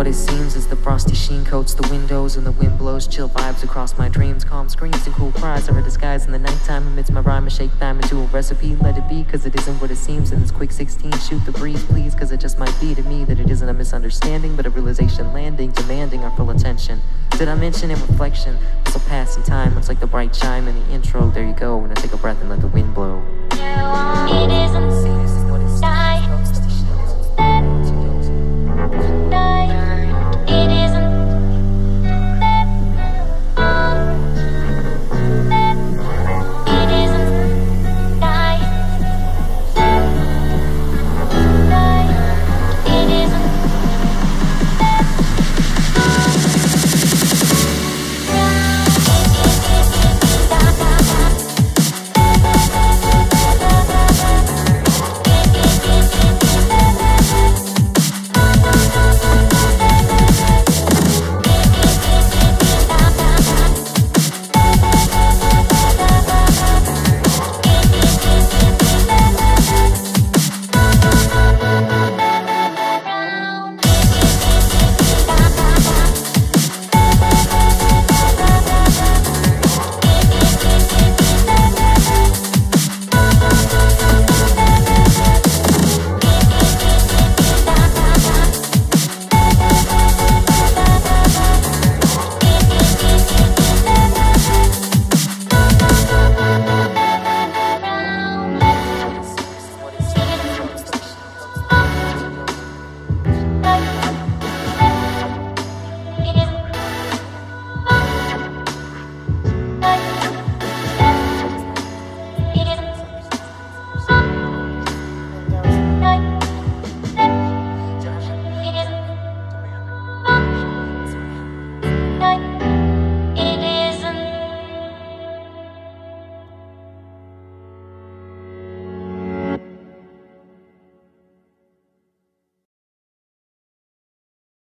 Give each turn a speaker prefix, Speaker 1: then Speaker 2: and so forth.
Speaker 1: what it seems as the frosty sheen coats the windows and the wind blows chill vibes across my dreams. Calm screams and cool cries are her disguise in the nighttime amidst my rhyme and shake time into a recipe. Let it be, cause it isn't what it seems in this quick 16. Shoot the breeze, please, cause it just might be to me that it isn't a misunderstanding, but a realization landing, demanding our full attention. Did I mention in reflection, this'll pass in time, much like the bright chime in the intro. There you go, when I take a breath and let the wind blow.
Speaker 2: It isn't